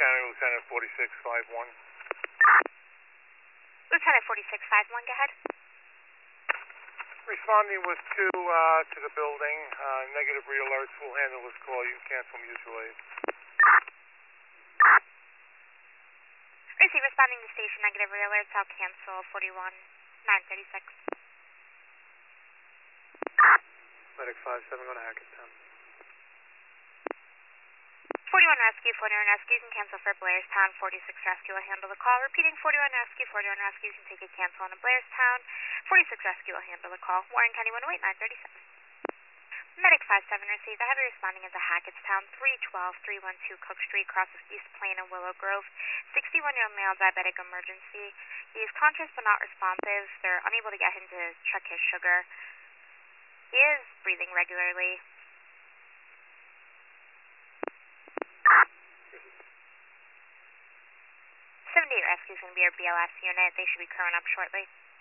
County, Lieutenant 4651. Lieutenant 4651, go ahead. Responding with two to the building. Negative re-alerts. We'll handle this call. You can cancel mutual aid. Receive responding to station, negative re-alerts. I'll cancel 41936. Medic 57 going to Hackettstown. 41 Rescue, 41 Rescue, you can cancel for Blairstown. 46 Rescue will handle the call. Repeating, 41 Rescue, 41 Rescue, you can take a cancel on a Blairstown. 46 Rescue will handle the call. Warren County 108 936. Medic 57 received. I have you responding as a Hackettstown, 312-312 Cook Street, crosses East Plain and Willow Grove. 61-year-old male, diabetic emergency. He is conscious but not responsive. They're unable to get him to check his sugar. He is breathing regularly. 78 Rescue is going to be our BLS unit. They should be crowing up shortly.